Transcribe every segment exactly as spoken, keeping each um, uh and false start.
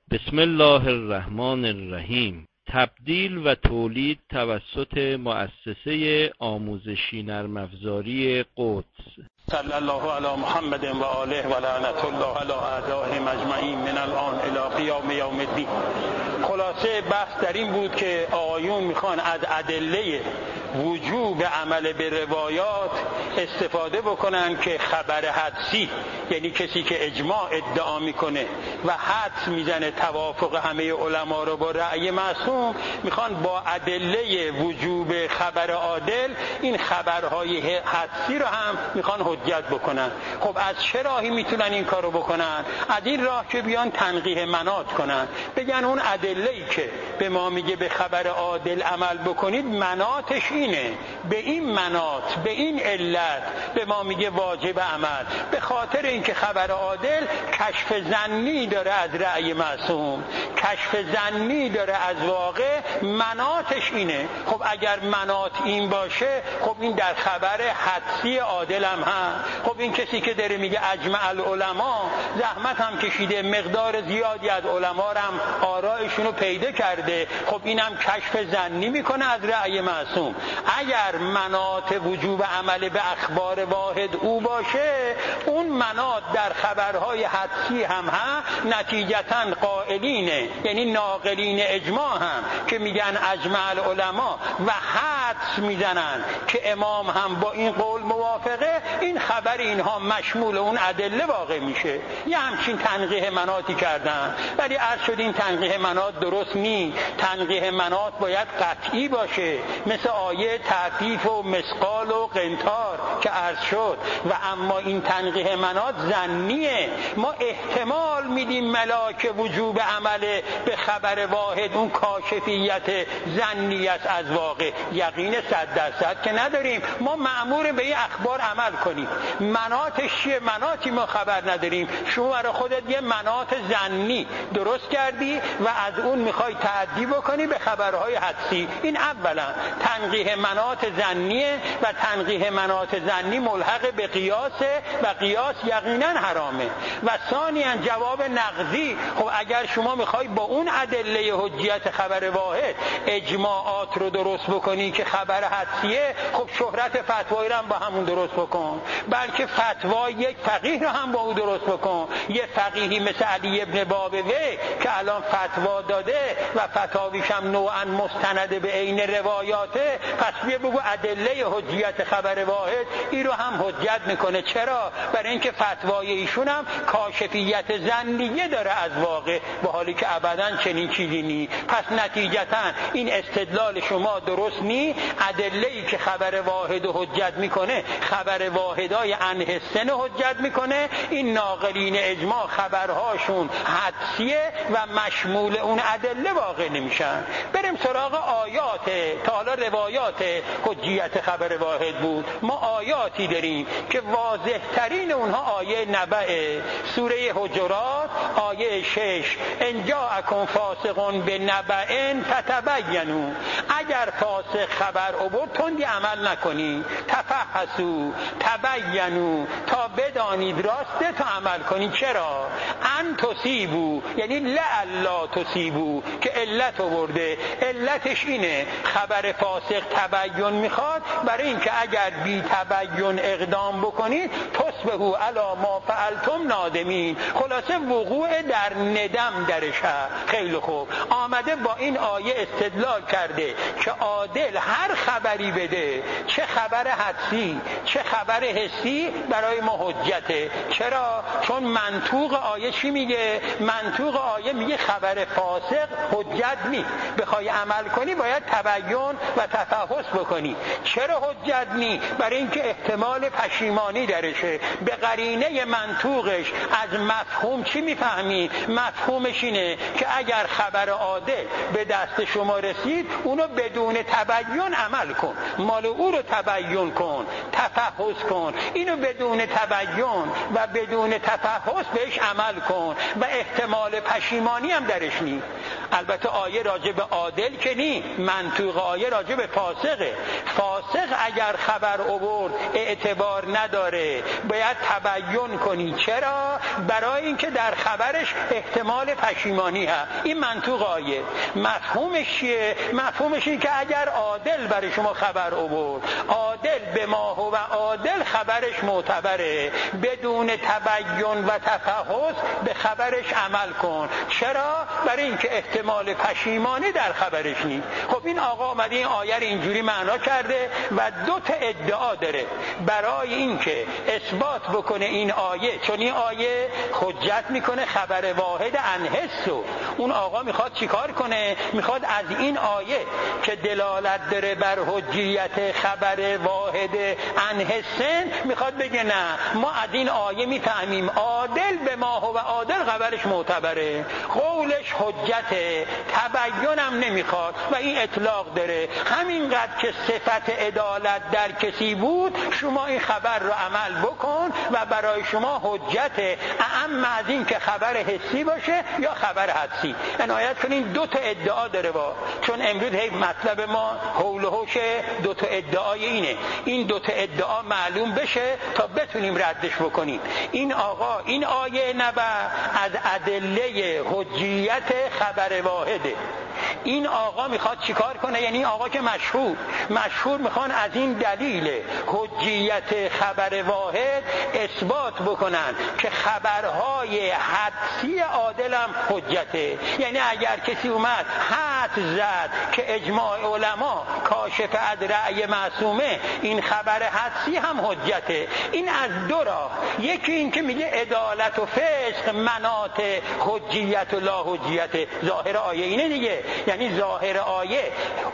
بسم الله الرحمن الرحیم. تبدیل و تولید توسط مؤسسه آموزشی نرم افزاری قدس. صلی الله علی محمد و آله و لعنت الله علی اعدائهم اجمعین من الان الی قیام یوم الدین. خلاصه بحث در این بود که آقایون میخوان از ادله وجوب عمل به روایات استفاده بکنن که خبر حدسی، یعنی کسی که اجماع ادعا میکنه و حدس میزنه توافق همه علما رو با رأی معصوم، میخوان با ادله وجوب خبر عادل این خبرهای حدسی رو هم میخوان حجت بکنن. خب از چه راهی میتونن این کارو بکنن؟ از این راه که بیان تنقیح مناط کنن، بگن اون ادله‌ای که به ما میگه به خبر عادل عمل بکنید مناطش اینه، به این مناط به این علت به ما میگه واجب عمل، به خاطر اینکه خبر عادل کشف ظنی داره از رأی معصوم، کشف ظنی داره از واقع، مناطش اینه. خب اگر مناط این باشه، خب این در خبر حدسی عادل هم هست. خب این کسی که داره میگه اجمع العلماء، زحمت هم کشیده، مقدار زیادی از علما هم آرائشون رو پیدا کرده، خب اینم کشف ظنی میکنه از رأی معصوم. اگر مناط وجوب عمل به اخبار واحد او باشه، اون مناط در خبرهای حدسی هم هست. نتیجتاً قائلینه، یعنی ناقلین اجماع هم که میگن اجمع العلماء و حدس میزنن که امام هم با این قول موافقه، این خبر اینها مشمول اون ادله واقع میشه. یه همچین تنقیح مناطی کردن، ولی عرض شد این تنقیح مناط درست نی. تنقیح مناط باید قطعی باشه، مثل آیه تعفیف و مسقال و قنطار که عرض شد. و اما این تنقیح مناط ظنیه، ما احتمال میدیم ملاک وجوب عمل به خبر واحد اون کاشفیت ظنی است از واقع، یقین صد درصد که نداریم. ما مأمور به این اخبار عمل کنیم. مناطش چیه؟ مناطی ما خبر نداریم. شما برای خودت یه مناط ظنی درست کردی و از اون میخوای تعدی بکنی به خبرهای حدسی. این اولا تنقیح مناط ظنیه و تنقیح مناط ظنی ملحق به قیاسه و قیاس یقینا حرامه. و ثانیاً جواب نقضی، خب اگر شما میخوای با اون ادله حجیت خبر واحد اجماعات رو درست بکنی که خبر حدسیه، خب شهرت فتوایی رو هم با همون درست بکن، بلکه فتوای یک فقیه رو هم با اون درست بکن. یه فقیهی مثل علی ابن بابوی که الان فتوا داده و فتاویش هم نوعاً مستند به عین روایاته، پس بیا بگو ادله حجیت خبر واحد این رو هم حجت میکنه. چرا؟ برای اینکه فتوای ایشون هم کاشفیت ظنیه داره از واقع، با حالی که ابداً چنین چیزی نی. پس نتیجتاً این استدلال شما درست نی. ادله‌ای که خبر واحد حجت میکنه خبر واحدای انه سن حجت میکنه. این ناقلین اجماع خبرهاشون حدسیه و مشمول اون ادله واقع نمیشن. بریم سراغ آیات. تا حالا روایات حجیت خبر واحد بود، ما آیاتی داریم که واضح ترین اونها آیه نبأ، سوره حجرات آیه شش، ان جاءکم فاسق بنبأ فتبینوا. اگر فاسق خبر آورد تندی عمل نکنید، تفحصوا تبینوا، تا بدانید راسته تا عمل کنید. چرا؟ ان تصیبوا، یعنی لعلا تصیبوا که علت آورده. علتش اینه خبر فاسق تبین میخواد، برای اینکه اگر بی تبین اقدام بکنید تصبحوا علی ما فعلتم نادمین. خلاصه وقوع در ندم درش هست. خیلی خوب، آمده با این آیه استدلال کرده که عادل هر خبری بده، چه خبر حدسی چه خبر حسی، برای ما حجته. چرا؟ چون منطوق آیه چی میگه؟ منطوق آیه میگه خبر فاسق حجت نی، بخوای عمل کنی باید تبین و تفحص بکنی. چرا حجت نی؟ برای اینکه احتمال پشیمانی درشه. به قرینه منطوقش از مفهوم چی میفهمی؟ مفهومش اینه که اگر خبر عادل به دست شما رسید، اونو بدون تبین عمل کن، مال او رو تبین کن، تفحص کن. اینو بدون تبین و بدون تفحص بهش عمل کن و احتمال پشیمانی هم درش نیست. البته آیه راجع به عادل که نی، منطوق آیه راجع به فاسقه. فاسق اگر خبر آورد اعتبار نداره، باید تبیین کنی. چرا؟ برای اینکه در خبرش احتمال پشیمانی هست. این منطوق آیه. مفهومش چیه؟ مفهومش این که اگر عادل برای شما خبر آورد، عادل به ما هو عادل خبرش معتبره، بدون تبیین و تفحص به خبرش عمل کن. چرا؟ برای اینکه احتمال پشیمانی در خبرش نیست. خب این آقا اومده این آیه رو اینجوری معنا کرده و دو تا ادعا داره برای اینکه اثبات بکنه این آیه، چون این آیه حجت میکنه خبر واحد انحسو. اون آقا میخواد چیکار کنه؟ میخواد از این آیه که دلالت داره بر حجیت خبر واحد انحسن، میخواد بگه نه، ما از این آیه میفهمیم عادل به ما هو عادل خبرش معتبره، قولش حجته، تبیینم نمیخواد و این اطلاق داره. همینقدر که صفت عدالت در کسی بود، شما این خبر رو عمل بکن و برای شما حجته، اعم از این که خبر حسی باشه یا خبر حدسی. عنایت کنین دو تا ادعا داره با، چون امروز هی مطلب ما حول و حوش دو تا ادعای اینه. این دو تا ادعا معلوم بشه تا بتونیم ردش بکنیم. این آقا این آیه نبا از ادله حجیت خبر واحده. این آقا میخواد چیکار کنه؟ یعنی آقا که مشهور مشهور میخوان از این دلیل حجیت خبر واحد اثبات بکنن که خبرهای حدسی عادل هم حجته. یعنی اگر کسی اومد حد زد که اجماع علما کاشف از رأی معصومه، این خبر حدسی هم حجته. این از دو راه، یکی این که میگه عدالت و فسق مناط حجیت و لا حجیت، ظاهر آیه اینه دیگه، یعنی ظاهر آیه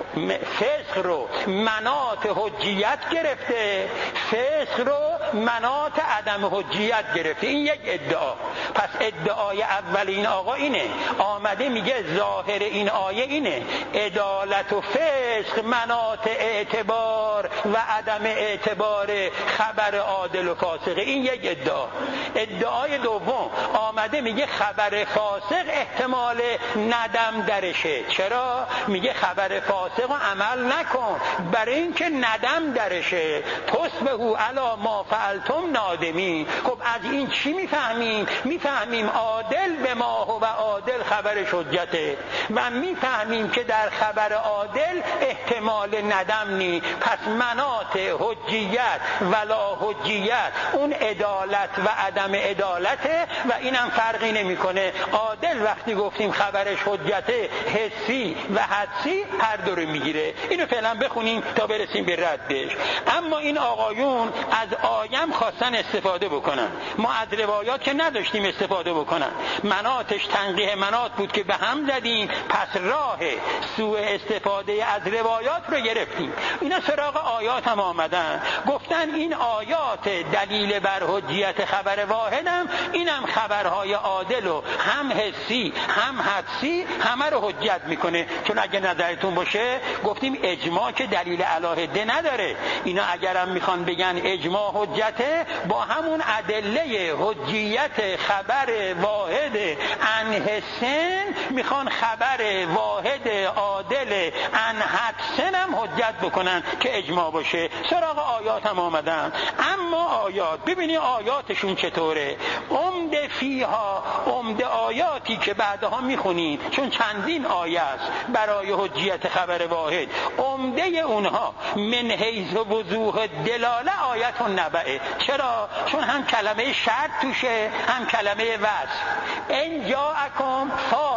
فسق رو مناط حجیت گرفته، فسق رو مناط عدم حجیت گرفته. این یک ادعا. پس ادعای اول این آقا اینه، آمده میگه ظاهر این آیه اینه، عدالت و فسق مناط اعتبار و عدم اعتبار خبر عادل و فاسقه. این یک ادعا. ادعای دوم آمده میگه خبر فاسق احتمال ندم درشه. چرا؟ میگه خبر فاسق رو عمل نکن برای اینکه ندم درشه، تصبحوا علی ما فعلتم نادمین. خب از این چی میفهمیم؟ میفهمیم عادل به ما هو عادل خبر حجته و میفهمیم که در خبر عادل احتمال ندم نی. پس مناط حجیت ولا حجیت اون عدالت و عدم عدالته و اینم فرقی نمیکنه. عادل وقتی گفتیم خبرش حجته حسی و حدسی هر دو رو میگیره. اینو فعلا بخونیم تا برسیم به ردش. اما این آقایون از آیم خواستن استفاده بکنن، ما از روایات که نداشتیم استفاده بکنن، مناطش تنقیح مناط بود که به هم زدیم، پس راه سوء استفاده از روایات رو گرفتیم. اینا سراغ آیات هم آمدن، گفتن این آیات دلیل بر حجیت خبر واحدم، اینم خبرهای عادل و هم حسی هم حدسی همه رو حجت میکنه. چون اگه نظرتون باشه گفتیم اجماع که دلیل علاهده نداره. اینا اگرم میخوان بگن اجماع حجته، با همون ادله حجیت خبر واحد عن حسن میخوان خبر واحد عادل عن حدسن هم حجت بکنن که اجماع باشه. سراغ آیات هم آمدن. اما آیات ببینی آیاتشون چطوره. عمده فیها، عمده آیاتی که بعدها میخونین، چون چندین آیه است برای حجیت خبر واحد، عمده اونها من حیث وضوح دلاله آیت النبأ. چرا؟ چون هم کلمه شرط توشه هم کلمه وصف. ان جاءکم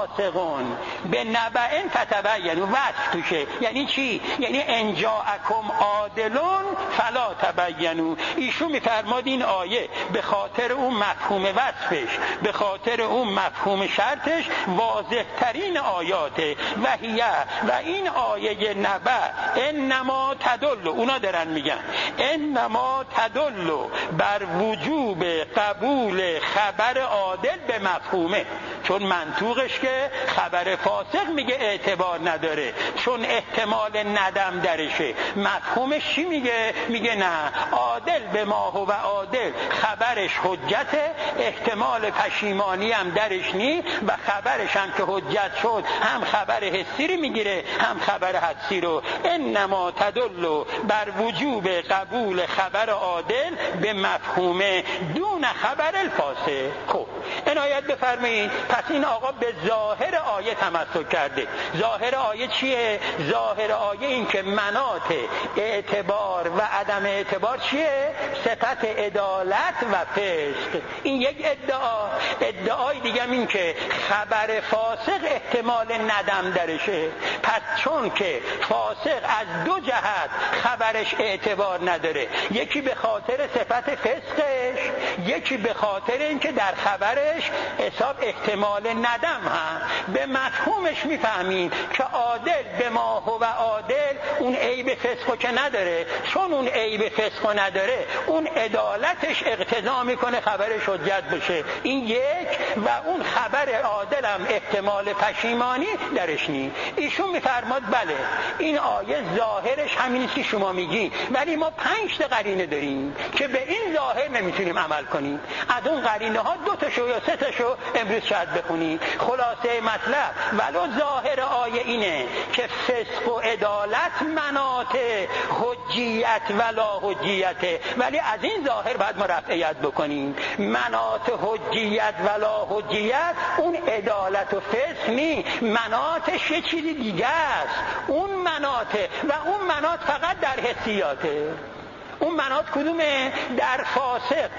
فاسقون بنبأ فتبینوا، وصف توشه. یعنی چی؟ یعنی ان جاءکم عادلون فلا تبینوا. ایشون میفرماد این آیه به خاطر اون مفهوم وصفش، به خاطر اون مفهوم شرطش واضح ترین آیاته. و هیه، و این آیه نبأ انما تدل، اونا دارن میگن انما تدل بر وجوب قبول خبر عادل به مفهومه. چون منطوقش که خبر فاسق میگه اعتبار نداره، چون احتمال ندم درشه. مفهومش چی میگه؟ میگه نه، عادل به ما هو عادل خبرش حجته، احتمال پشیمانی هم درش نی و خبرش هم که حجت شد هم خبر حسی رو میگیره هم خبر حدسی رو. انما تدل بر وجوب قبول خبر عادل به مفهوم دون خبر الفاسق. خب عنایت بفرمایید، پس این آقا به ظاهر آیه تمسک کرده. ظاهر آیه چیه؟ ظاهر آیه این که مناط اعتبار و عدم اعتبار چیه؟ صفت عدالت و فسق. این یک ادعا. ادعای دیگه این که خبر فاسق احتمال ندم درشه. پس چون که فاسق از دو جهت خبرش اعتبار نداره، یکی به خاطر صفت فسقش، یکی به خاطر اینکه در خبرش حساب احتمال ندم هم. به مفهومش میفهمین که عادل به ما هو عادل اون عیب فسقو که نداره، چون اون عیب فسقو نداره اون عدالتش اقتضا میکنه خبرش حجت بشه. این یک. و اون خبر عادل هم احتمال پشیمانی درش نی. ایشون میفرماد بله این آیه ظاهرش همینیست که شما میگی، ولی ما پنج تا قرینه داریم که به این ظاهر نمیتونیم عمل کنیم. از اون قرینه ها دو تاشو یا سه تاشو امروز شاید بخونید. خلاصه مطلب ولو ظاهر آیه اینه که فسق و عدالت مناط حجیت ولا حجیته، ولی از این ظاهر باید ما رفعیت بکنیم. مناط حجیت ولا حجیت اون عدالت و فسق نی، مناطش یه چیزی دیگه است. اون مناطه و اون مناط فقط در حسیاته. اون مناط کدومه؟ در فاسق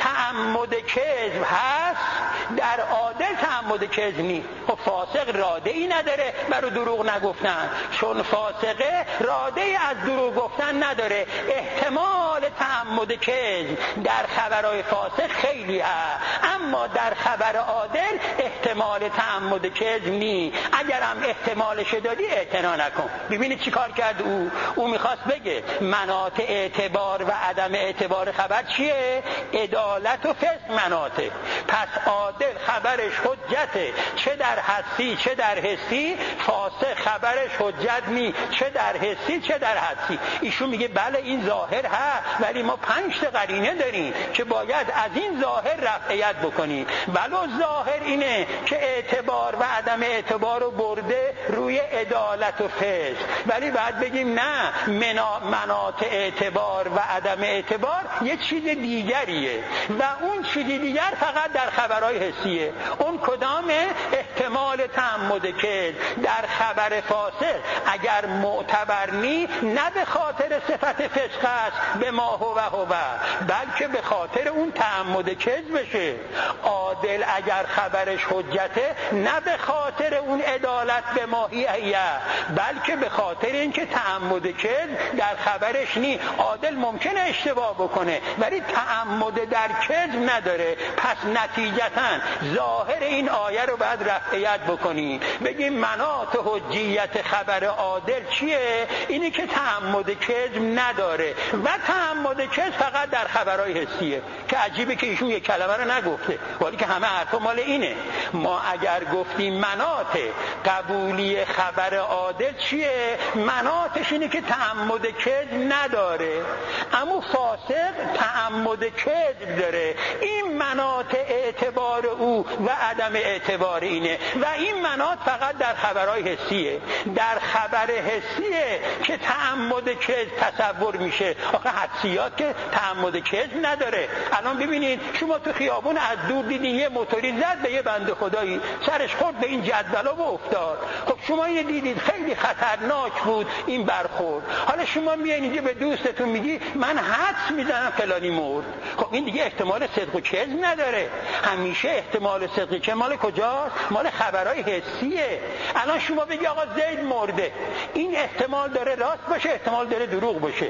تعمد کذب هست، در عادل تعمد کذب نی. خب فاسق راده ای نداره برای دروغ نگفتن، چون فاسقه راده ای از دروغ گفتن نداره. احتمال تعمد کذب در خبرهای فاسق خیلی هست، اما در خبر عادل احتمال تعمد کذب نی. اگرم احتمالش دادی اعتنا نکن. ببینید چی کار کرد او؟ او میخواست بگه مناط اعتبار و عدم اعتبار خبر چیه؟ عدالت و فسق مناطه. پس عادل خبرش حجته، چه در حسی چه در حسی. فاسق خبرش حجت نی، چه در حسی چه در حسی. ایشون میگه بله این ظاهر هست، ولی ما پنج تا قرینه داریم که باید از این ظاهر رفعیت بکنیم. ولو ظاهر اینه که اعتبار و عدم اعتبار رو برده روی عدالت و فسق، ولی باید بگیم نه، مناط اعتبار و عدم اعتبار یه چیز دیگریه و اون چیز دیگر فقط در خبرهای حسیه. اون کدامه؟ احتمال تعمد کذب در خبر فاسق اگر معتبر نی، نه به خاطر صفت فسق است به ما هو هو، بلکه به خاطر اون تعمد کذب بشه. عادل اگر خبرش حجته، نه به خاطر اون عدالت به ماهیه، بلکه به خاطر اینکه تعمد کذب در خبرش نی. عادل ممکنه اشتباه بکنه ولی تعمد در کذب نداره. پس نتیجتاً ظاهر این آیه رو باید رفعیت بکنیم، بگیم مناط حجیت خبر عادل چیه؟ اینی که تعمد کذب نداره و تعمد کذب فقط در خبرهای حسیه. که عجیبه که ایشون یک کلمه رو نگفته، ولی که همه حرفا مال اینه. ما اگر گفتیم مناط قبولی خبر عادل چیه؟ مناطش اینه که تعمد کذب نداره، اما فاسق تعمد کذب داره. این مناط اعتبار او و عدم اعتبار اینه و این مناط فقط در خبرهای حسیه. در خبر حسیه که تعمد کذب تصور میشه. آخه حدسیات که تعمد کذب نداره. الان ببینید شما تو خیابون از دور دیدین یه موتوری زد به یه بنده خدایی، سرش خورد به این جدولا و افتاد. خب شما اینو دیدید، خیلی خطرناک بود این برخورد. حالا شما میایین اینجا به دوستتون میگی من حدس میزنم فلانی مرد. خب این دیگه احتمال صدق و کذب نداره. همیشه احتمال صدق که مال کجاست؟ مال خبرهای حسیه. الان شما بگی آقا زید مرده، این احتمال داره راست باشه، احتمال داره دروغ باشه.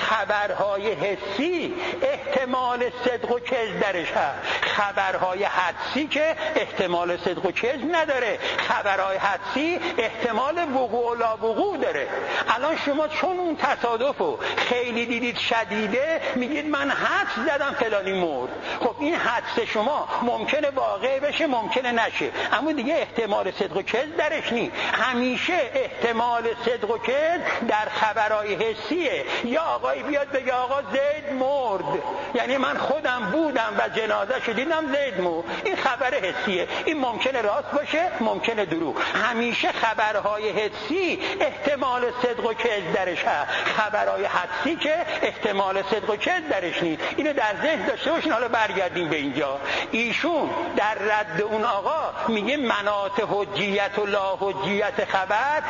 خبرهای حسی احتمال صدق و کذب درش هست. خبرهای حدسی که احتمال صدق و کذب نداره. خبرهای حدسی احتمال وقوع لا وقوع داره. الان شما چون اون تصادفو خیلی دیدید شدیده، میگید من حدس زدم فلانی مرد. خب این حدس شما ممکنه واقع بشه، ممکنه نشه، اما دیگه احتمال صدق و کذب درش نیست. همیشه احتمال صدق و کذب در خبرهای حسیه. یا آقای بیاد بگه آقا زید مرد، یعنی من خودم بودم و جنازه شو دیدم زید مرد، این خبر حسیه. این ممکنه راست باشه، ممکنه دروغ. همیشه خبرهای حسی احتمال صدق و کذب درش هست، خبرهای حدسی که احتمال صدق و کذب درش نیست. اینو در ذهن داشته باشین. حالا برگردیم به اینجا. ایشون در رد اون آقا میگه مناط حجیت و لا حجیت خبر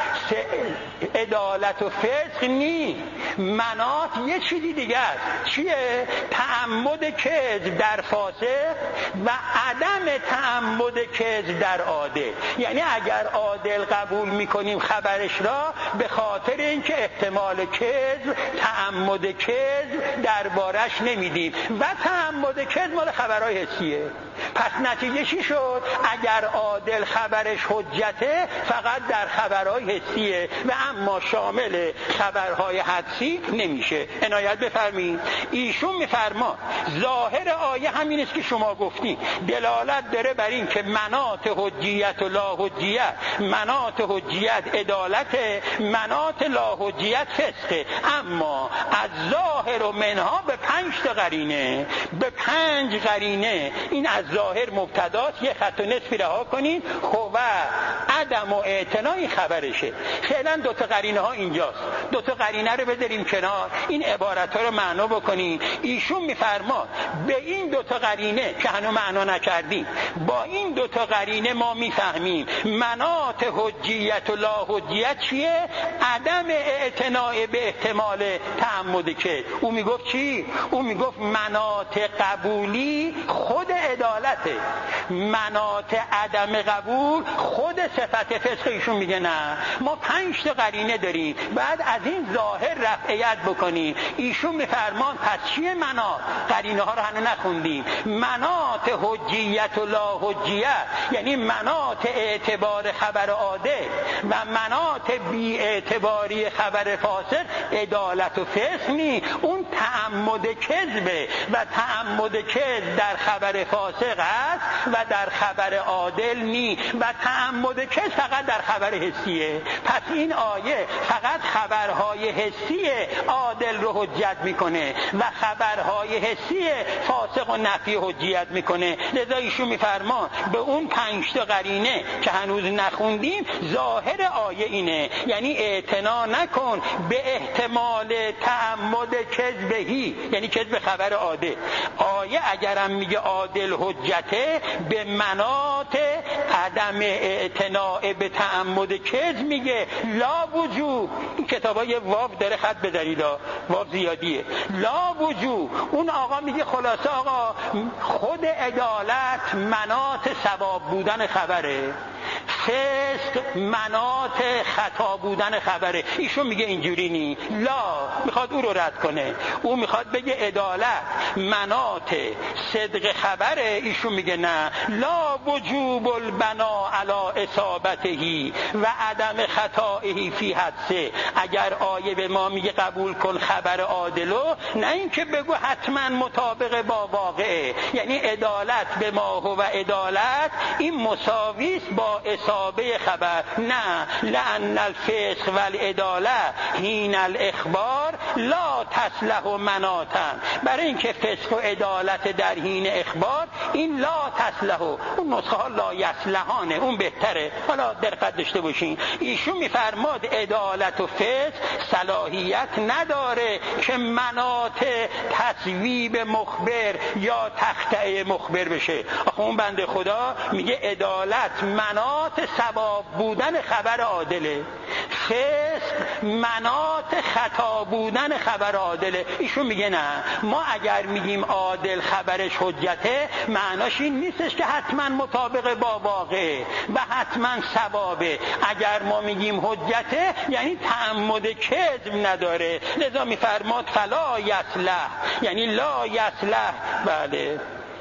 عدالت و فسق نی. مناط یه چیزی دیگه است. چیه؟ تعمد کذب در فاسق و عدم تعمد کذب در عادل. یعنی اگر عادل قبول میکنیم خبرش را به خاطر اینکه احتمال کذب، تعمد کذب دربارش نمیدیم و تعمد کذب مال خبرهای حسیه. پس نتیجه چی شد؟ اگر عادل خبرش حجته فقط در خبرهای حسیه و اما شامل خبرهای حدسی نمیشه. عنایت بفرمایید. ایشون میفرما ظاهر آیه همین است که شما گفتی، دلالت داره بر این که مناط حجیت و لا حجیت، مناط حجیت عدالت، مناط لا حجیت فسقه. اما از ظاهر و منها به پنج تا قرینه، به پنج قرینه این از ظاهر مبتداست، یه خط و نصفی رها کنین. خب عدم و اعتنا این خبرشه. فعلا دو تا قرینه ها اینجاست، دو تا قرینه رو بذاریم کنار، این عبارت ها رو معنا بکنیم. ایشون میفرما به این دو تا قرینه که هنوز معنا نکردیم، با این دو تا قرینه ما میفهمیم مناط حجیت و لا حجیت چیه؟ عدم اعتنا به احتمال تعمد که او میگفت چی؟ او میگفت مناط قبولی خود عدالته، مناط عدم قبول خود صفت فسق. ایشون میگه نه، ما پنج تا قرینه داریم، بعد از این ظاهر رفعیت بکنیم. ایشون میفرمان پس چیه مناط؟ قرینه ها رو هنوز نخوندیم. مناط حجیت و لا حجیت یعنی مناط اعتبار خبر عادل و مناط بی اعتباری خبر فاسد عدالت و فسق نی، اون تعمد کذبه و تعمد کذب در خبر فاسق هست و در خبر عادل نی و تعمد کذب فقط در خبر حسیه. پس این آیه فقط خبرهای حسی عادل رو حجت میکنه و خبرهای حسی فاسق و نفی حجیت میکنه. لذا ایشون میفرما به اون پنج تا قرینه که هنوز نخوندیم ظاهر آیه اینه، یعنی اعتنا نکن به احتمال تعمد کذبهی، یعنی کذب خبر عادل. آیه اگرم میگه عادل حجته به مناط عدم اعتناء به تعمد کذب میگه لا وجود. این کتابای واو داره خط بزنید، واو زیادیه. لا وجود. اون آقا میگه خلاصه آقا خود عدالت مناط ثواب بودن خبره، فسق مناط خطا بودن خبره. ایشون میگه اینجوری نی، لا میخواد او رو رد کنه. او میخواد بگه عدالت مناط صدق خبره. ایشون میگه نه، لا وجوب البنا علی اصابتهی و عدم خطائهی فی حدثه. اگر آیه به ما میگه قبول کن خبر عادلو، نه اینکه بگو حتما مطابق با واقعه، یعنی عدالت به ما هو عدالت این مساویست با اصابه خبر. نه، لأن الفسق والعداله حین الاخبار لا تصلح مناطا. برای اینکه فسق و عدالت در حین اخبار این لا تصلح، اون نسخه ها لا یصلحانه، اون بهتره. حالا دقت داشته باشین. ایشون میفرماد عدالت و فسق صلاحیت نداره که مناط تصویب مخبر یا تخطئه مخبر بشه. آخه اون بنده خدا میگه عدالت مناط ثواب بودن خبر عادله، فسق مناط خطا بودن خبر عادله. ایشون میگه نه، ما اگر میگیم عادل خبرش حجته معناش این نیستش که حتما مطابق با واقع و حتما ثوابه. اگر ما میگیم حجته یعنی تعمد کذب نداره. لذا میفرماد فلا یصلح، یعنی لا یصلح. بله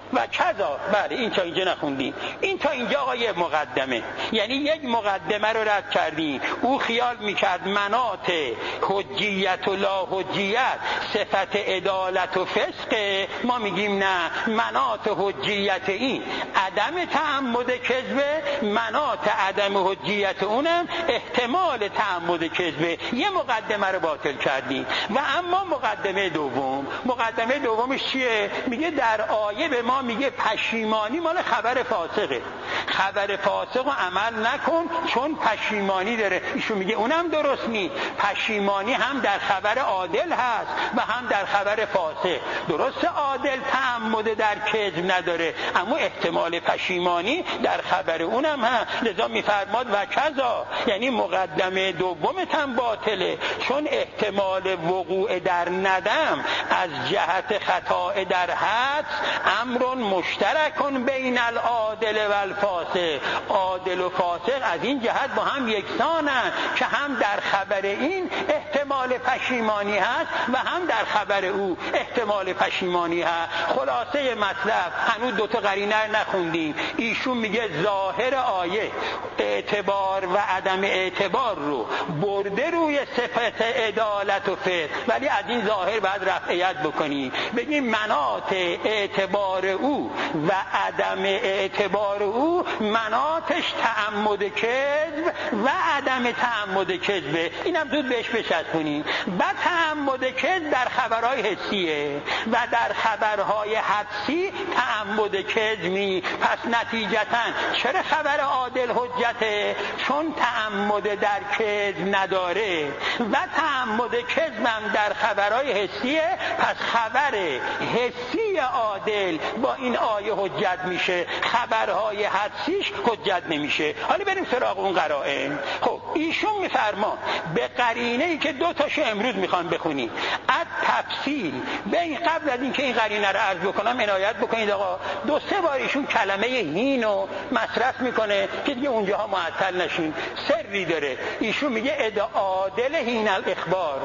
و کذا. بله این تا اینجا نخوندیم. این تا اینجا آقای مقدمه، یعنی یک مقدمه رو رد کردیم. او خیال میکرد مناط حجیت و لا حجیت صفت عدالت و فسق، ما میگیم نه، مناط حجیت این عدم تعمد کذبه، مناط عدم حجیت اونم احتمال تعمد کذبه. یه مقدمه رو باطل کردیم. و اما مقدمه دوم، مقدمه دومش چیه؟ میگه در آیه به ما میگه پشیمانی مال خبر فاسقه، خبر فاسق رو عمل نکن چون پشیمانی داره. ایشون میگه اونم درست نیست، پشیمانی هم در خبر عادل هست و هم در خبر فاسق. درست عادل تعمد در کذب نداره، اما احتمال پشیمانی در خبر اونم هست. لذا میفرماد و کذا، یعنی مقدمه دومت هم باطله، چون احتمال وقوع در ندم از جهت خطا در حد امر مشترکون بین العادل و الفاسق. عادل و فاسق از این جهت با هم یکسانند که هم در خبر این احتمال پشیمانی هست و هم در خبر او احتمال پشیمانی هست. خلاصه مطلب، هنوز دوتا قرینه نخوندیم. ایشون میگه ظاهر آیه اعتبار و عدم اعتبار رو برده روی صفت عدالت و فسق، ولی از این ظاهر باید رفعیت بکنیم، بگیم مناط اعتبار او و عدم اعتبار او مناطش تعمد کذب و عدم تعمد کذبه. اینم زود بهش بچسبونیم. و تعمد کذب در خبرهای حسیه و در خبرهای حدسی تعمد کذب می. پس نتیجتاً چرا خبر عادل حجته؟ چون تعمد در کذب نداره و تعمد کذبم در خبرهای حسیه. پس خبر حسی عادل با این آیه حجت میشه، خبرهای حدسیش حجت نمیشه. حالا بریم سراغ اون قرائن. خب ایشون میفرما به قرینه ای که دو تاشو امروز میخوان بخونیم، از تفصیل به این قبل از اینکه این قرینه رو عرض بکنم عنایت بکنید آقا، دو سه بار ایشون کلمه هینو مصرف میکنه که دیگه اونجاها معطل نشین. سری داره. ایشون میگه عادل هین الاخبار،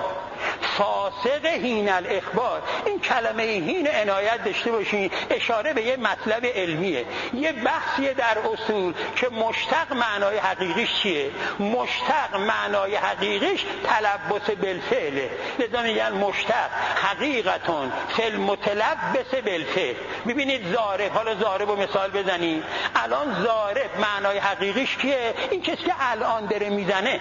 فاسق هین الاخبار. این کلمه هین عنایت داشته باشین، اشاره به یه مطلب علمیه، یه بحثیه در اصول که مشتق معنای حقیقیش چیه. مشتق معنای حقیقیش تلبس بالفعله. لذا میگن مشتق حقیقتون فل متلبس بالفعل. ببینید ضارب، حالا ضارب رو مثال بزنید. الان ضارب معنای حقیقیش کیه؟ این کسی که الان داره میزنه.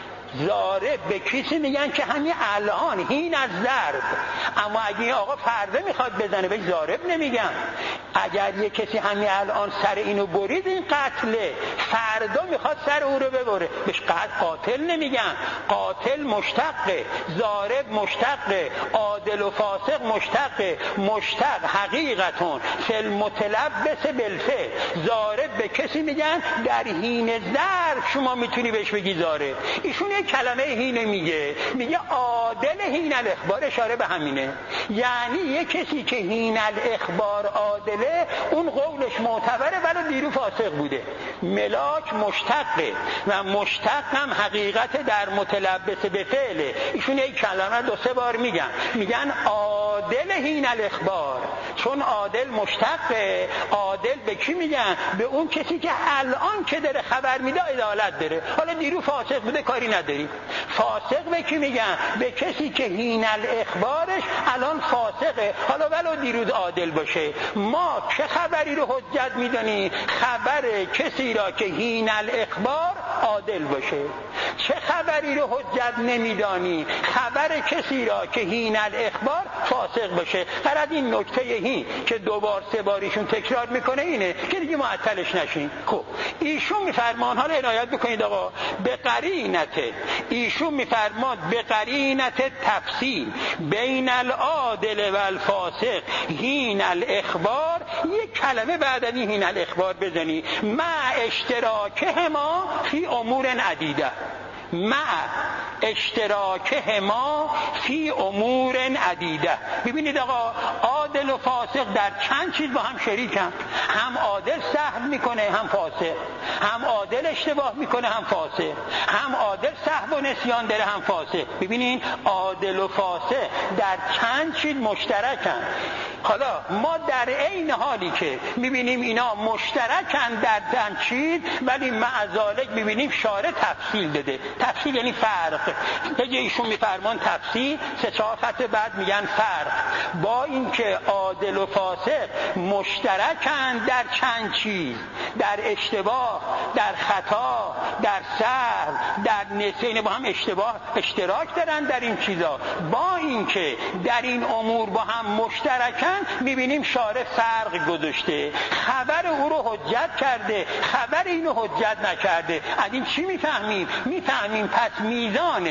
ضارب به کسی میگن که همین الان، هین از ضرب. اما اگه این آقا فردا میخواد بزنه بهش ضارب نمیگن. اگر یه کسی همین الان سر اینو برید این قتله، فردا میخواد سر او رو ببره بهش قتل قاتل نمیگن. قاتل مشتقه، ضارب مشتقه، عادل و فاسق مشتقه. مشتق حقیقتون فل متلبس بالفعل. ضارب به کسی میگن در هین ضرب شما میتونی بهش بگی ضارب. ایشون کلمه هینه میگه، میگه عادل هین الاخبار، اشاره به همینه. یعنی یه کسی که هین الاخبار عادله اون قولش معتبره ولی دیرو فاسق بوده. ملاک مشتقه و مشتق هم حقیقت در متلبس به فعله. ایشون یک کلمه دو سه بار میگن، میگن عادل هین الاخبار، چون عادل مشتقه. عادل به کی میگن؟ به اون کسی که الان که داره خبر میده عدالت داره، حالا دیرو فاسق بوده کاری نداری. فاسق به کی میگن؟ به کسی که هین الاخبارش الان فاسقه، حالا ولو دیروز عادل باشه. ما چه خبری رو حجت میدونی؟ خبر کسی را که هین الاخبار عادل باشه. چه خبری رو حجت نمیدانی؟ خبر کسی را که هین الاخبار فاسق باشه. هر این نکته هین که دوبار سه باریشون تکرار میکنه اینه که دیگه معطلش نشین. خب ایشون میفرمان، حالا عنایت بکنید آقا، به قرینت ایشون میفرماد به قرینت تفصیل بین العادل و الفاسق هین الاخبار. یک کلمه بعد از این هین الاخبار بزنی، مع اشتراکهما فی امور عدیده. مع اشتراکهما فی امور عدیده. ببینید آقا، عادل و فاسق در چند چیز با هم شریکن. هم عادل سهو میکنه هم فاسق، هم عادل اشتباه میکنه هم فاسق، هم عادل سهو و نسیان داره هم فاسق. ببینید عادل و فاسق در چند چیز مشترکن. حالا ما در عین حالی که میبینیم اینا مشترکن در تنچید، ولی معذالک میبینیم شارع تفصیل داده. تفصیل یعنی فرق. یه ایشون میفرمان تفصیل، سه چهار خط بعد میگن فرق. با اینکه عادل و فاسق مشترکن در چند چیز، در اشتباه، در خطا، در سهو، در نسیان، با هم اشتباه اشتراک دارن در این چیزا. با اینکه در این امور با هم مشترکن، میبینیم شارع فرق گذاشته، خبر او رو حجت کرده، خبر اینو حجت نکرده. از این چی میفهمیم؟ میفهمیم پس میزان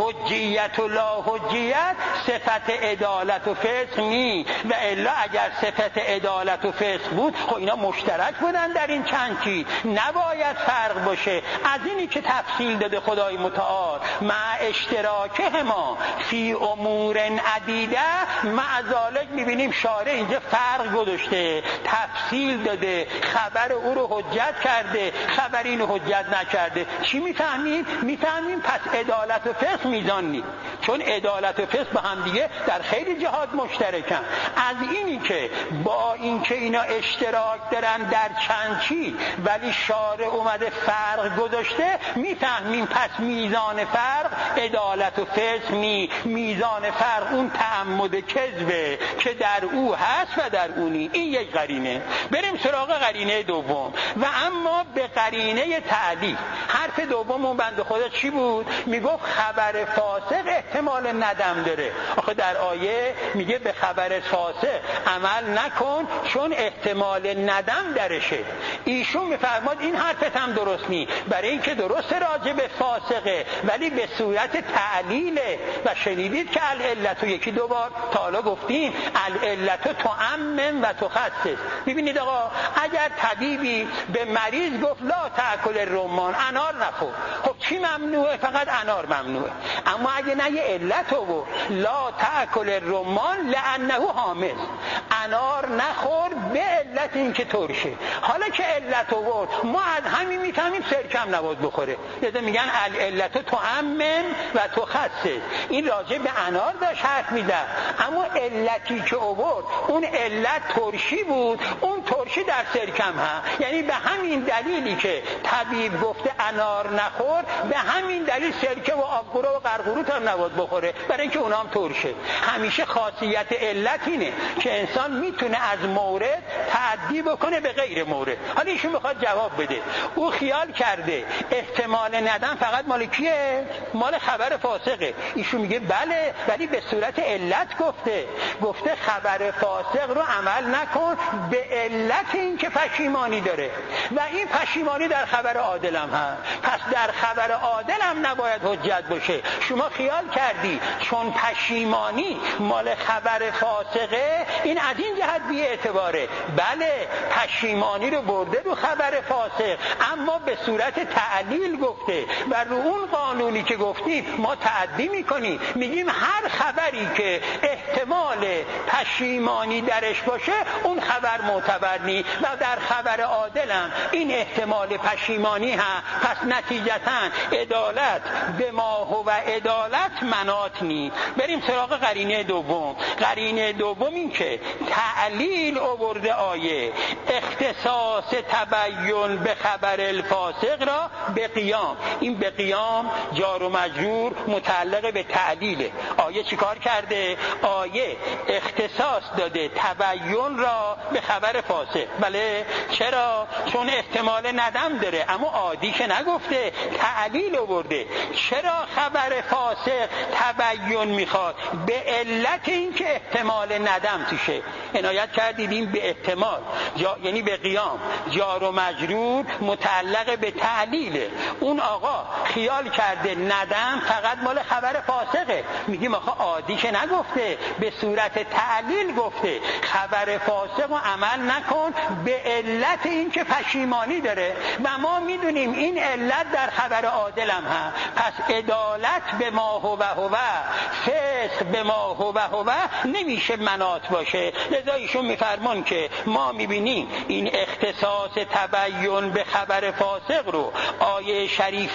حجیت و لا حجیت صفت عدالت و فسق نی، و الا اگر صفت عدالت و فسق بود خب اینا مشترک بودن در این چند چیز، نباید فرق باشه. از اینی که تفصیل داده خدای متعال مع اشتراکه ما فی امور عدیده، مع ذالک میبینیم شارع اینجا فرق گذاشته، تفصیل داده، خبر او رو حجت کرده، خبر اینو حجت نکرده. چی میفهمیم؟ میفهمیم پس عدالت و فسق میزان نی، چون عدالت و فسق با هم دیگه در خیلی جهات مشترکن. از اینی که با اینکه اینا اشتراک دارن در چند چیز، ولی شارع اومده فرق گذاشته، میفهمیم پس میزان فرق عدالت و فسق نی، میزان فرق اون تعمد کذبه که در او هست و در اونی. این یک قرینه. بریم سراغ قرینه دوم. و اما به قرینه تعدیل. حرف دومون بنده خدا چی بود؟ میگفت خبر فاسق احتمال ندم داره. آخه در آیه میگه به خبر فاسق عمل نکن چون احتمال ندم درشه. ایشون میفرماد این حرفت هم درست نی، برای اینکه درست راجع به فاسقه ولی به صورت تعلیله. و شنیدید که العلت یکی دو بار تا حالا گفتیم العلت تعمم و تخصص. ببینید آقا، اگر طبیبی به مریض گفت لا تأکل الرمان، انار نخور، خب چی ممنوعه؟ فقط انار ممنوعه. اما اگه نه یه علت رو لا تأکل الرمان لانه حامض، انار نخور به علت این که ترشه. حالا که علت رو ما از همین میفهمیم سرکم نباید بخوره، لذا میگن العلت تعمم و تخصص. این راجع به انار داشت حرف میزد، اما علتی که آورد اون علت ترشی بود، اون ترشی در سرکم هست. یعنی به همین دلیلی که طبیب گفته انار نخور، به همین دلیل سرکه و آبگورا و قرقروت هم نباید بخوره، برای اینکه اونا هم ترشه. همیشه خاصیت علت اینه که انسان میتونه از مورد تعدی بکنه به غیر مورد. حالا ایشون میخواد جواب بده. او خیال کرده احتمال ندم فقط مال کیه؟ مال خبر فاسقه. ایشون میگه بله، ولی به صورت علت گفته. گفته خبر فاسق رو عمل نکن به علت این که پشیمانی داره، و این پشیمانی در خبر عادل هم هست. پس در خبر عادل هم نباید حجت باشه. شما خیال کردی چون پشیمانی مال خبر فاسقه، این از این جهت بی اعتباره. بله، پشیمانی رو برده رو خبر فاسق، اما به صورت تعلیل گفته، و رو اون قانونی که گفتیم ما تعدی میکنیم، میگیم هر خبری که احتمال پشیمانی درش باشه اون خبر معتبر نی، و در خبر عادلم این احتمال پشیمانی هم. پس نتیجتاً عدالت به ما هو عدالت مناط نی. بریم سراغ قرینه دوم. قرینه دوم این که تعلیل آورده آیه اختصاص تبین به خبر الفاسق را به قیام. این به قیام جار و مجرور متعلق به تعلیله. آیه چیکار کرده؟ آیه اختصاص داده تبین را به خبر فاسق. بله، چرا؟ چون احتمال ندم داره، اما عادی که نگفته، تعلیل آورده. چرا خبر فاسق تبین میخواد؟ به علت این که احتمال ندم توشه. عنایت کردید این به احتمال جا... یعنی به قیام جار و مجرور متعلق به تعلیله. اون آقا خیال کرده ندم فقط مال خبر فاسقه. میگیم آقا عادی که نگفته، به صورت تعلیل گفته خبر فاسق رو عمل نکن به علت این که پشیمانی داره، و ما میدونیم این علت در خبر عادل هم هست. پس عدالت به ما هو هو، فسق به ما هو هو نمیشه مناط باشه. لذا ایشون میفرمان که ما میبینیم این اختصاص تبین به خبر فاسق رو آیه شریفه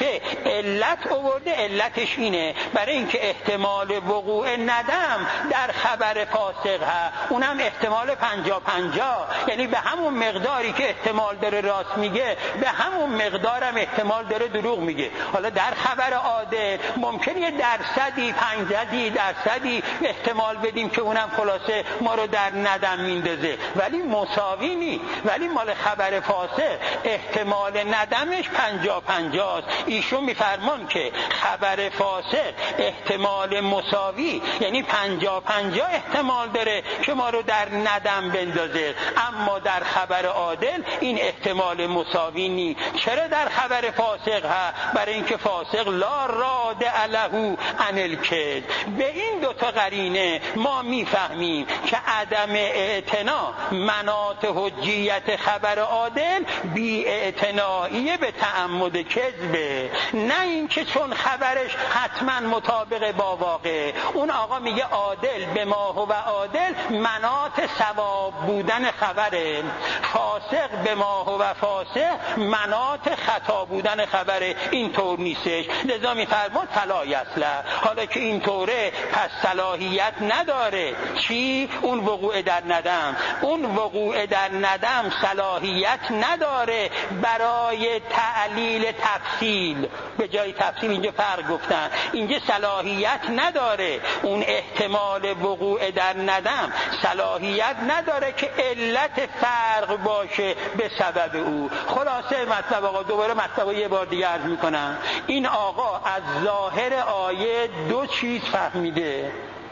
علت آورده. علتش اینه برای اینکه احتمال وقوع ندم در خبر فاسق هست، اونم احتمال پنجا پنجا، یعنی به همون مقداری که احتمال داره راست میگه به همون مقدارم احتمال داره دروغ میگه. حالا در خبر عادل ممکنه یه درصدی پنجصدی درصدی احتمال بدیم که اونم خلاصه ما رو در ندم میندازه، ولی مساوی نی. ولی مال خبر فاسق احتمال ندمش پنجا پنجاست. ایشون میفرمان که خبر فاسق احتمال مساوی یعنی پنجا پنجا احتمال داره که ما رو در ندم بندازه، اما در خبر عادل این احتمال مساوی نی. چرا در خبر فاسق ها؟ برای اینکه فاسق لا راد له عن الکذب. به این دوتا قرینه ما میفهمیم که عدم اعتنا مناط حجیت خبر عادل بی اعتنایی به تعمد کذبه، نه اینکه چون خبرش حتما مطابق با واقع. اون آقا میگه عادل به ما هو عادل مناط ثواب بودن خبره، فاسق به ما هو فاسق مناط خطا بودن خبره. این طور نیستش، لذا میفرماد فلا یصلح. حالا که این طوره پس صلاحیت نداره چی؟ اون وقوع در ندم، اون وقوع در ندم صلاحیت نداره برای تعلیل تفصیل. به جای تفصیل اینجا فرق گفتن، اینجا صلاحیت نداره. اون احتمال وقوع در ندم صلاحیت نداره که علت فرق باشه به سبب او. خلاصه مطلب آقا، دوباره مطلب یه بار دیگه عرض میکنم. این آقا از ظاهر آیه دو چیز فهمیده.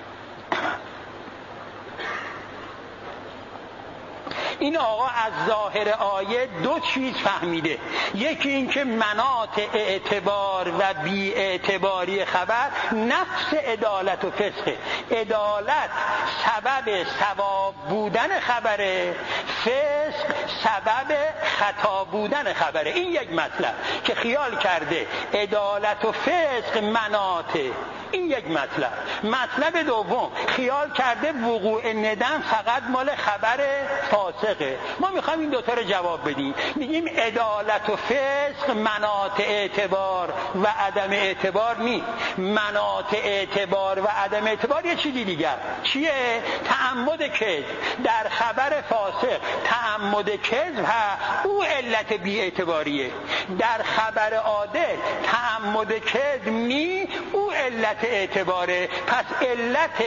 این آقا از ظاهر آیه دو چیز فهمیده. یکی این که مناط اعتبار و بی اعتباری خبر نفس عدالت و فسقه. عدالت سبب ثواب بودن خبره، فسق سبب خطا بودن خبره. این یک مطلب که خیال کرده عدالت و فسق مناطه. این یک مطلب. مطلب دوم خیال کرده وقوع ندم فقط مال خبر فاسقه. ما میخوایم این دوتا رو جواب بدیم. میگیم عدالت و فسق مناط اعتبار و عدم اعتبار نی. مناط اعتبار و عدم اعتبار یه چیزی دیگر. چیه؟ تعمد کذب. در خبر فاسق تعمد کذب ها او علت بی اعتباریه. در خبر عادل تعمد کذب نی، او علت اعتباره. پس علت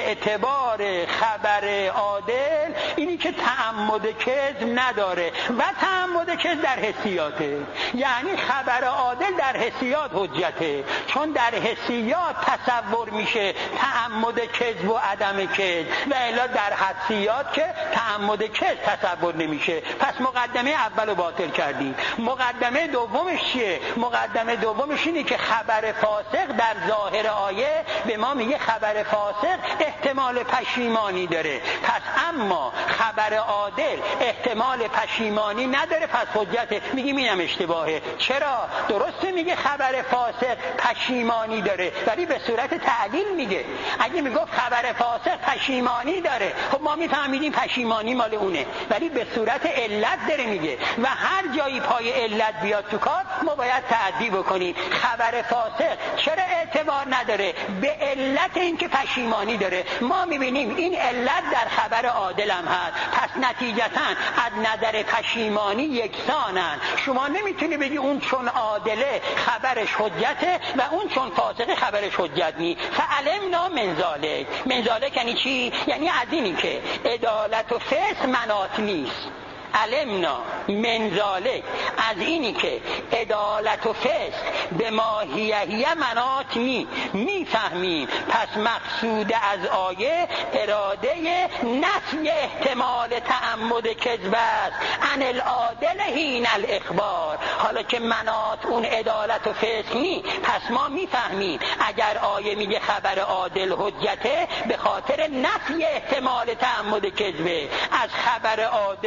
اعتبار خبر عادل اینی که تعمد کذب نداره و تعمد کذب در حسیاته. یعنی خبر عادل در حسیات حجته، چون در حسیات تصور میشه تعمد کذب و عدم کذب، و الا در حسیات که تعمد کذب تصور نمیشه. پس مقدمه اولو باطل کردیم. مقدمه دومش چیه؟ مقدمه دومش اینه که خبر فاسق در ظاهر آیه به ما میگه خبر فاسق احتمال پشیمانی داره، پس اما خبر عادل احتمال پشیمانی نداره، پس حجته. میگیم اینم اشتباهه. چرا؟ درسته میگه خبر فاسق پشیمانی داره، ولی به صورت تعلیل میگه. اگه میگفت خبر فاسق پشیمانی داره، خب ما میفهمیدیم پشیمانی مال اونه، ولی به صورت علت داره میگه و هر جایی پای علت بیاد تو کار ما باید تعدی بکنیم. خبر فاسق چرا اعتبار نداره؟ به علت اینکه پشیمانی داره. ما میبینیم این علت در خبر عادل هم هست، پس نتیجتاً از نظر پشیمانی یکسانن. شما نمیتونی بگی اون چون عادله خبرش حجته و اون چون فاسقه خبرش حجت نی. فعلمنا من ذالک. من ذالک یعنی چی؟ یعنی از اینی که عدالت و فسق مناط نیست. علمنا من ذالک، از اینی که عدالت و فسق به ماهیه مناط نی، میفهمیم پس مقصود از آیه اراده نفی احتمال تعمد کذب است عن العادل حین الاخبار. حالا که مناط اون عدالت و فسق نی، پس ما میفهمیم اگر آیه میگه خبر عادل حجته به خاطر نفی احتمال تعمد کذبه. از خبر عادل حین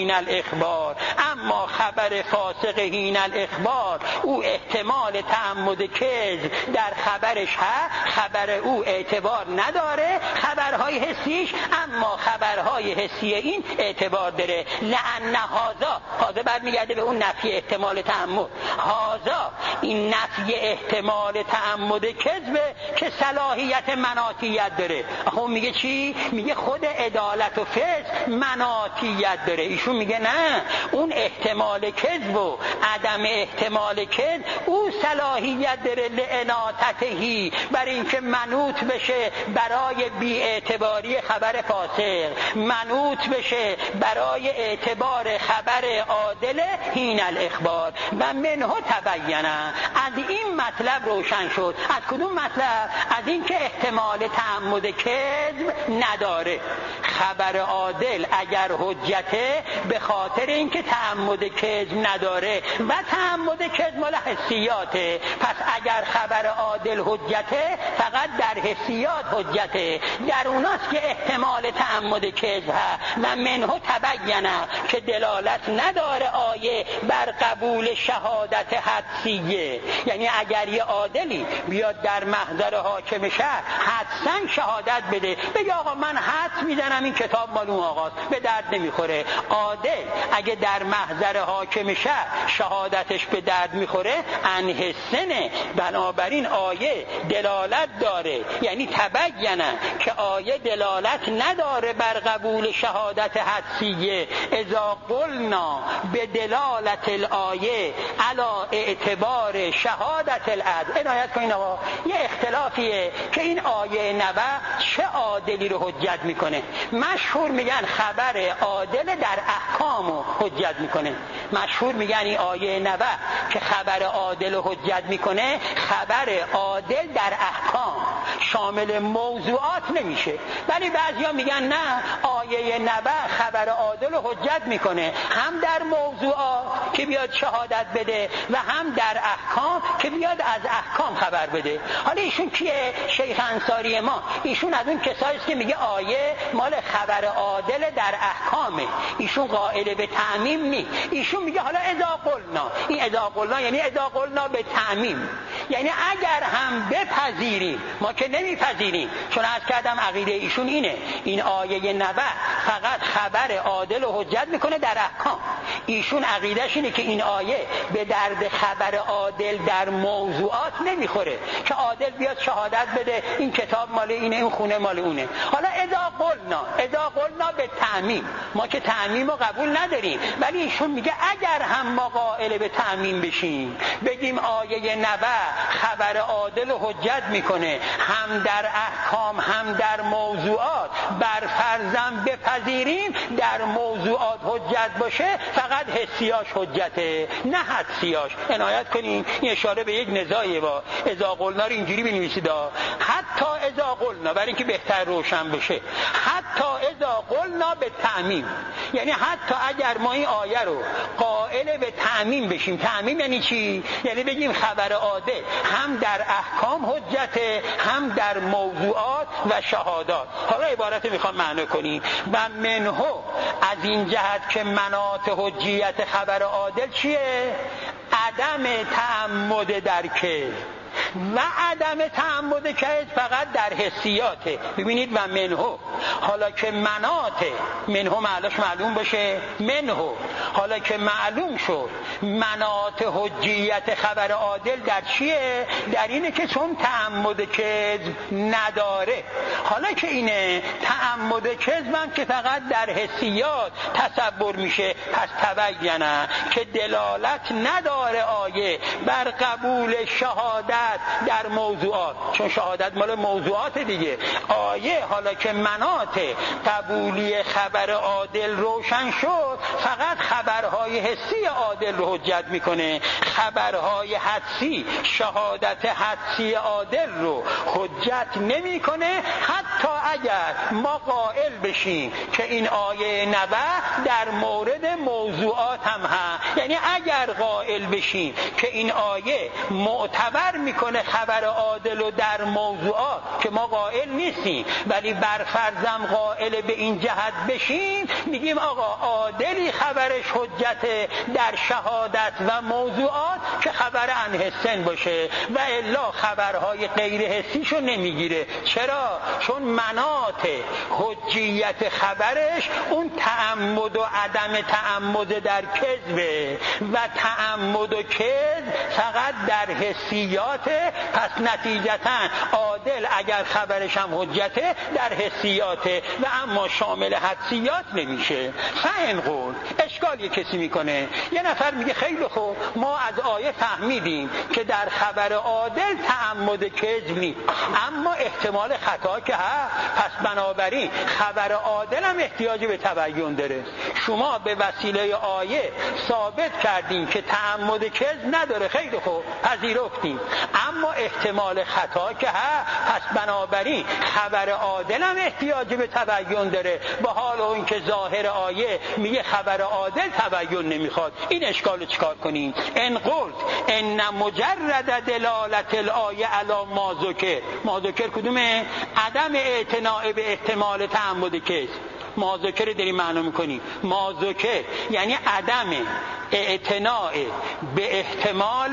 حین الاخبار. اما خبر فاسق حین الاخبار او احتمال تعمد کذب در خبرش هست، خبر او اعتبار نداره، خبرهای حسیش، اما خبرهای حسی این اعتبار داره. لأن هذا، هذا برمیگرده به اون نفی احتمال تعمد، هذا این نفی احتمال تعمد کذب که صلاحیت مناطیت داره. آخه میگه چی؟ میگه خود عدالت و فسق مناطیت داره. ایشون میگه نه، اون احتمال کذب و عدم احتمال کذب او صلاحیت داره لعناتهی، برای اینکه منوط بشه برای بی اعتباری خبر فاسق، منوط بشه برای اعتبار خبر عادل حین الاخبار. و منه تبینه، از این مطلب روشن شد. از کدوم مطلب؟ از این که احتمال تعمد کذب نداره. خبر عادل اگر حجته به خاطر اینکه تعمد کذب نداره و تعمد کذب مال حسیاته، پس اگر خبر عادل حجته فقط در حسیات حجته، در اوناست که احتمال تعمد کذب هست. و منه تبینه که دلالت نداره آیه بر قبول شهادت حدسیه. یعنی اگر یه عادلی بیاد در محضر حاکم شهر حدساً شهادت بده، بگه آقا من حدس میزنم این کتاب مال اون آقاست، به درد نمیخوره. عادل اگه در محضر حاکم شهر شهادتش به درد میخوره انحسنه. بنابراین آیه دلالت داره، یعنی تبینه که آیه دلالت نداره بر قبول شهادت حدسیه. اذا قلنا به دلالت الآیه علی اعتبار شهادت العدل. عنایت کنین آقا، یه اختلافیه که این آیه نبع چه عادلی رو حجت میکنه. مشهور میگن خبر عادل در احکامو حجت میکنه. مشهور میگن این آیه نبع که خبر عادل رو حجت میکنه، خبر عادل در احکام شامل موضوعات نمیشه. ولی بعضیا میگن نه، آیه نبع خبر عادل رو حجت میکنه، هم در موضوعات که بیاد شهادت بده و هم در احکام که بیاد از احکام خبر بده. حالا ایشون کیه؟ شیخ انصاری ما. ایشون از اون کسایی است که میگه آیه مال خبر عادل در احکامه. ایشون قائل به تعمیم نی. ایشون میگه حالا اذا قلنا، این اذا قلنا یعنی اذا قلنا به تعمیم، یعنی اگر هم بپذیریم، ما که نمیپذیریم، چون از کردم عقیده ایشون اینه این آیه نبع فقط خبر عادل رو حجت میکنه در احکام. ایشون عقیدهش اینه که این آیه به درد خبر عادل در موضوعات نمیخوره، که عادل بیاد شهادت بده این کتاب مال اینه، این خونه مال اونه. حالا اذا قلنا، اذا قلنا به تعمیم، ما که تعمیم رو قبول نداریم، ولی ایشون میگه اگر هم ما قائل به تعمیم بشیم، بگیم آیه نبع خبر عادل رو حجت میکنه هم در احکام هم در موضوعات، بر فرضم بپذیریم در موضوعات حجت باشه، فقط حسیاش حجته نه حدسیاش. عنایت کنین این اشاره به یک نزاعیه. با اذا قلنا رو اینجوری بنویسید، حتی اذا قلنا، برای اینکه بهتر روشن بشه، حتی اذا قلنا به تعمیم، یعنی حتی اگر ما این آیه رو قائل به تعمیم بشیم. تعمیم یعنی چی؟ یعنی بگیم خبر عادل هم در احکام حجته هم در موضوعات و شهادات. حالا عبارت میخوام معنی کنیم. و منه، از این جهت که مناط حجیت خبر عادل چیه؟ عدم تعمد در کذب و عدم تعمد کذب فقط در حسیاته. ببینید و منه، حالا که مناط، منه معناش معلوم باشه، منه حالا که معلوم شد مناط حجیت خبر عادل در چیه؟ در اینه که چون تعمد کذب نداره. حالا که اینه تعمد کذب هم که فقط در حسیات تصور میشه، پس تبینه که دلالت نداره آیه بر قبول شهادت در موضوعات، چون شهادت مال موضوعات دیگه. آیه حالا که مناط قبولی خبر عادل روشن شد، فقط خبرهای حسی عادل رو حجت میکنه، خبرهای حدسی، شهادت حدسی عادل رو حجت نمیکنه، حتی اگر ما قائل بشیم که این آیه نبع در مورد موضوعات هم هست، یعنی اگر قائل بشیم که این آیه معتبر میکنه خبر عادل و در موضوعات که ما قائل نیستیم ولی برفرضم قائل به این جهت بشیم، میگیم آقا عادلی خبرش حجت در شهادت و موضوعات که خبر عن حسن باشه و الا خبرهای غیر حسیشو نمیگیره. چرا؟ چون مناط حجیت خبرش اون تعمد و عدم تعمد در کذبه و تعمد و کذب فقط در حسیاته. پس نتیجتا عادل اگر خبرش هم حجته در حسیاته و اما شامل حدسیات نمیشه. فهم قول اشکالی کسی میکنه، یه نفر میگه خیلی خوب ما از آیه فهمیدیم که در خبر عادل تعمد کذب نیست، اما احتمال خطا که هست، پس بنابراین خبر عادل هم احتیاج به تبیین داره. شما به وسیله آیه ثابت کردین که تعمد کذب نداره، خیلی خوب پذیرفتیم، اما احتمال خطا که هست، پس بنابراین خبر عادل هم احتیاج به تبیین داره، با حال اون که ظاهر آیه میگه خبر عادل تبیین نمیخواد. این اشکالو چیکار کنیم؟ ان قلت ان مجرد دلالت الآیه علی ما ذکر، ما ذکر کدومه؟ عدم اعتناء به احتمال تعمد کذب. ما ذکر داریم معنا میکنیم، ما ذکر یعنی عدم اعتناء به احتمال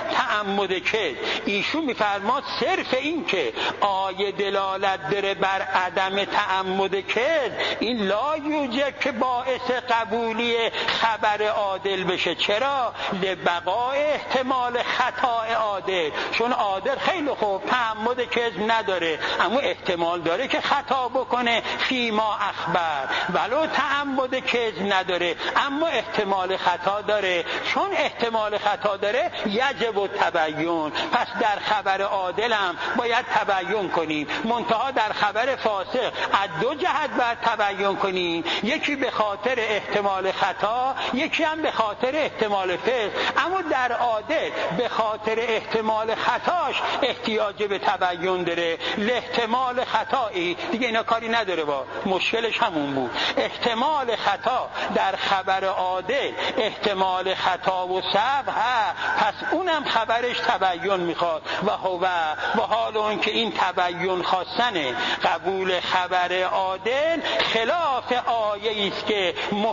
تعمد کذب. ایشون میفرماد صرف این که آیه دلالت داره بر عدم تعمد کذب این لا یوجب که باعث قبولی خبر عادل بشه. چرا؟ لبقاء احتمال خطا عادل، چون عادل خیلی خوب تعمد کذب نداره اما احتمال داره که خطا بکنه فیما اخبر، ولو تعمد کذب نداره اما احتمال خطا داره. چون احتمال خطا داره یجب التبیین، پس در خبر عادل هم باید تبیین کنیم، منتها در خبر فاسق از دو جهت باید تبیین کنیم، یکی به خاطر احتمال خطا، یکی هم به خاطر احتمال فسق. اما در عادل به خاطر احتمال خطاش احتیاج به تبیین داره، لاحتمال خطایی دیگه اینا کاری نداره، با مشکلش همون بود. احتمال خطا در خبر عادل احتمال خطا و سبب هست، پس اونم خبرش تبیین میخواد و هو و حال اون که این تبیین خواستن قبول خبر عادل خلاف آیه است که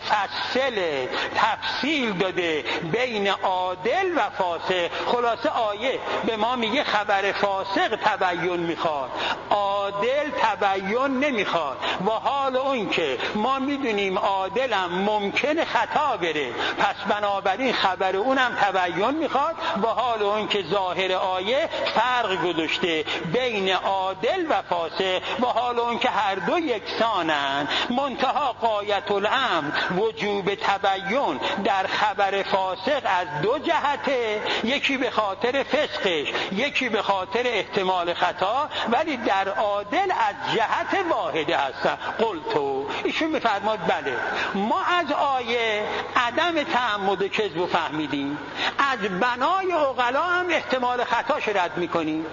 مفصل تفصیل داده بین عادل و فاسق. خلاصه آیه به ما میگه خبر فاسق تبیین میخواد، عادل تبیین نمیخواد، و حال اون که ما میدونیم عادلم ممکنه خطا بره، پس بنابراین خبر اونم تبیین میخواد، و حال اون که ظاهر آیه فرق گذاشته بین عادل و فاسق، و حال اون که هر دو یکسانن، منتها غایت الامر وجوب تبیین در خبر فاسق از دو جهته، یکی به خاطر فسقش، یکی به خاطر احتمال خطا، ولی در عادل از جهت واحده هستن. قلتو ایشون میفرماد بله ما از آیه عدم تعمد کذب فهمیدیم، از بنای عقلا هم احتمال خطاش رد میکنیم،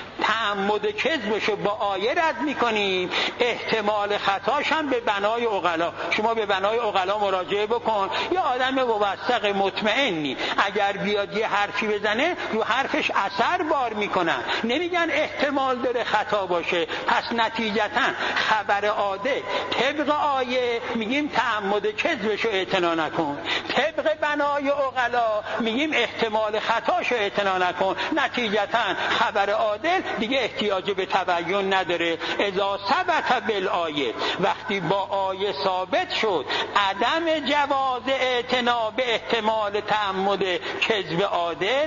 تعمد کذبشو با آیه رد میکنیم، احتمال خطاش هم به بنای عقلا. شما به بنای عقلا مراجعه بکن، یا آدم موثق مطمئنی اگر بیاد یه حرفی بزنه رو حرفش اثر بار میکنن، نمیگن احتمال داره خطا باشه. پس نتیجتا خبر عادل طبق آیه میگیم تعمد کذبشو اعتنا نکن، طبق بنای عقلا میگیم احتمال خطاشو اعتنا نکن. نتیجتا خبر عادل دیگه احتیاج به تبیین نداره. اذا ثبت بالآیه، وقتی با آیه ثابت شد عدم جواز اعتنا به احتمال تعمد کذب عادل،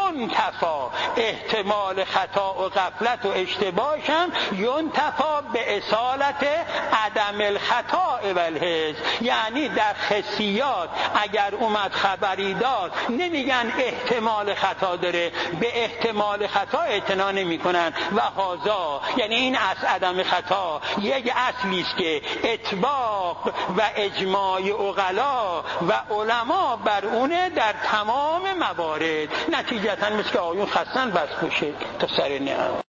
ینتفا احتمال خطا و غفلت و اشتباهش هم ینتفا به اصالت عدم الخطا و الحس. یعنی در حسیات اگر اومد خبری داد نمیگن احتمال خطا داره، به احتمال خطا اعتنا نمی کنن. و هذا یعنی این اصل عدم خطا یک اصلی است که اطباق و اجماع عقلا و علما بر اونه در تمام موارد. نتیجتا مثل که آیون خستن بس بشه تا سر نعم.